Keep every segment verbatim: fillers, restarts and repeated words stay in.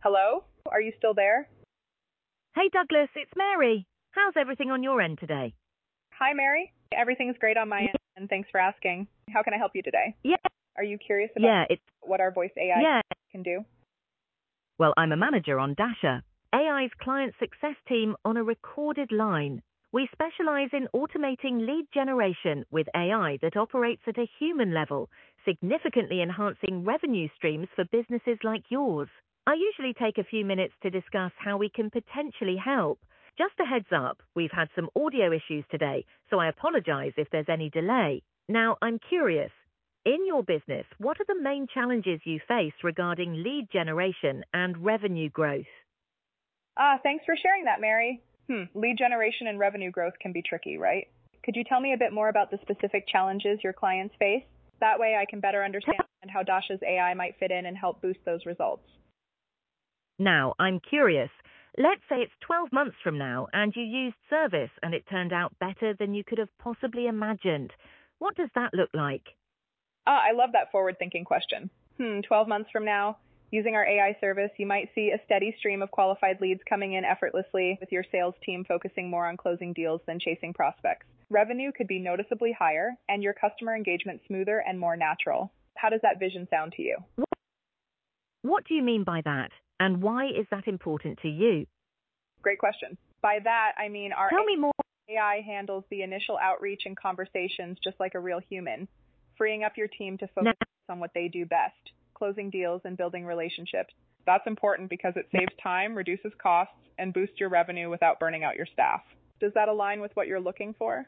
Hello? Are you still there? Hey Douglas, it's Mary. How's everything on your end today? Hi, Mary. Everything's great on my end, and thanks for asking. How can I help you today? Yeah, Are you curious about yeah, it's what our voice A I yeah. can do? Well, I'm a manager on Dasher, A I's client success team on a recorded line. We specialize in automating lead generation with A I that operates at a human level, significantly enhancing revenue streams for businesses like yours. I usually take a few minutes to discuss how we can potentially help. Just a heads up, we've had some audio issues today, so I apologize if there's any delay. Now, I'm curious. In your business, what are the main challenges you face regarding lead generation and revenue growth? Ah, thanks for sharing that, Mary. Hmm, lead generation and revenue growth can be tricky, right? Could you tell me a bit more about the specific challenges your clients face? That way I can better understand how Dasha's A I might fit in and help boost those results. Now, I'm curious. Let's say it's twelve months from now and you used service and it turned out better than you could have possibly imagined. What does that look like? Ah, I love that forward-thinking question. Hmm, twelve months from now, using our A I service, you might see a steady stream of qualified leads coming in effortlessly, with your sales team focusing more on closing deals than chasing prospects. Revenue could be noticeably higher, and your customer engagement smoother and more natural. How does that vision sound to you? What do you mean by that? And why is that important to you? Great question. By that, I mean our Tell me more. A I handles the initial outreach and conversations just like a real human, freeing up your team to focus Now, on what they do best, closing deals and building relationships. That's important because it saves time, reduces costs, and boosts your revenue without burning out your staff. Does that align with what you're looking for?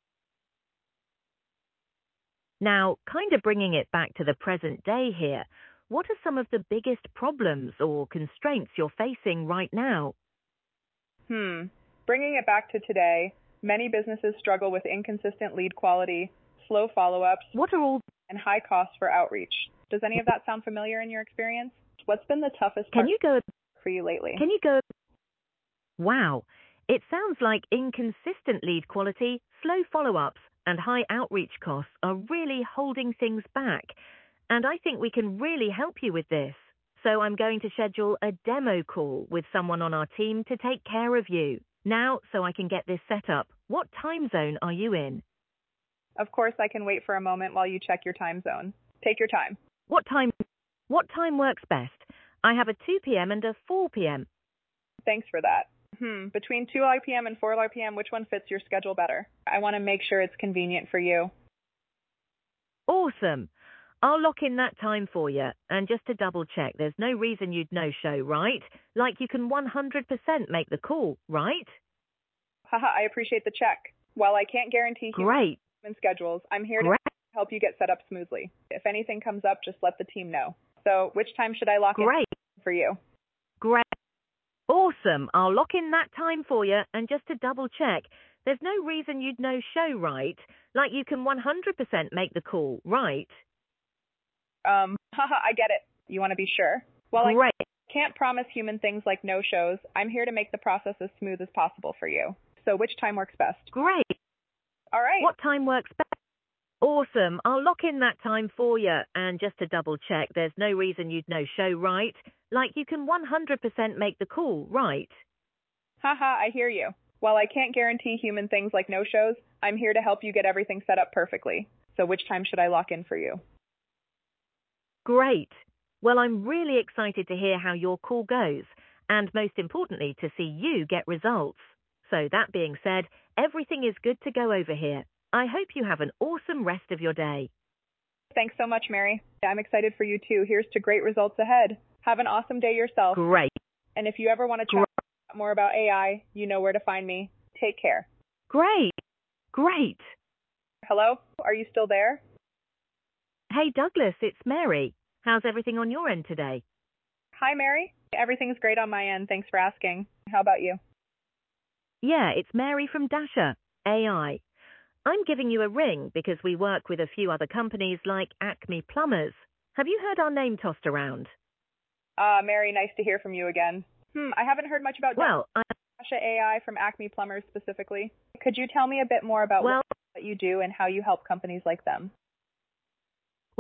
now, kind of bringing it back to the present day here, what are some of the biggest problems or constraints you're facing right now? Hmm. Bringing it back to today, many businesses struggle with inconsistent lead quality, slow follow-ups, What are all... and high costs for outreach. Does any of that sound familiar in your experience? What's been the toughest Can part you go... for you lately? Can you go... Wow, it sounds like inconsistent lead quality, slow follow-ups, and high outreach costs are really holding things back. And I think we can really help you with this. So I'm going to schedule a demo call with someone on our team to take care of you. Now, so I can get this set up, what time zone are you in? Of course, I can wait for a moment while you check your time zone. Take your time. What time what time works best? I have a two p.m. and a four p.m. Thanks for that. Hmm. Between two p m and four p m, which one fits your schedule better? I want to make sure it's convenient for you. Awesome. I'll lock in that time for you. And just to double check, there's no reason you'd no-show, right? Like you can one hundred percent make the call, right? Haha, I appreciate the check. While I can't guarantee Great. human schedules, I'm here to Great. help you get set up smoothly. If anything comes up, just let the team know. So, which time should I lock Great. in for you? Great. Awesome. I'll lock in that time for you. And just to double check, there's no reason you'd no-show, right? Like you can one hundred percent make the call, right? Um, haha, I get it. You want to be sure. While Great. I can't promise human things like no-shows, I'm here to make the process as smooth as possible for you. So which time works best? Great. All right. What time works best? Awesome. I'll lock in that time for you. And just to double check, there's no reason you'd no-show, right? Like you can one hundred percent make the call, right? Haha, I hear you. While I can't guarantee human things like no-shows, I'm here to help you get everything set up perfectly. So which time should I lock in for you? Great. Well, I'm really excited to hear how your call goes, and most importantly, to see you get results. So that being said, everything is good to go over here. I hope you have an awesome rest of your day. Thanks so much, Mary. I'm excited for you too. Here's to great results ahead. Have an awesome day yourself. Great. And if you ever want to chat more about A I, you know where to find me. Take care. Great. Great. Hello? Are you still there? Hey, Douglas, it's Mary. How's everything on your end today? Hi, Mary. Everything's great on my end. Thanks for asking. How about you? Yeah, it's Mary from Dasher, A I. I'm giving you a ring because we work with a few other companies like Acme Plumbers. Have you heard our name tossed around? Uh, Mary, nice to hear from you again. Hmm, I haven't heard much about Well, I... Dasha A I from Acme Plumbers specifically. Could you tell me a bit more about Well, what you do and how you help companies like them?